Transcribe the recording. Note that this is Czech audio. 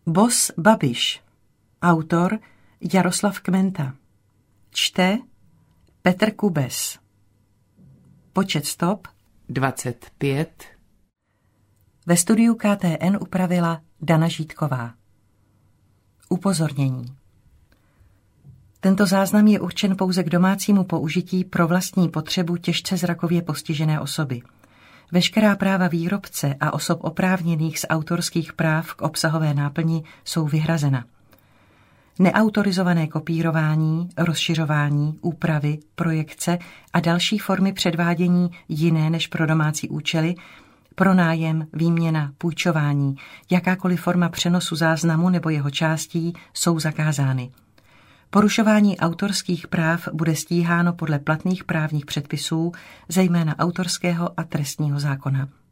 Boss Babiš. Autor Jaroslav Kmenta. Čte Petr Kubes. Počet stop 25. Ve studiu KTN upravila Dana Žítková. Upozornění. Tento záznam je určen pouze k domácímu použití pro vlastní potřebu těžce zrakově postižené osoby. Veškerá práva výrobce a osob oprávněných z autorských práv k obsahové náplni jsou vyhrazena. Neautorizované kopírování, rozšiřování, úpravy, projekce a další formy předvádění jiné než pro domácí účely, pronájem, výměna, půjčování, jakákoliv forma přenosu záznamu nebo jeho částí jsou zakázány. Porušování autorských práv bude stíháno podle platných právních předpisů, zejména autorského a trestního zákona.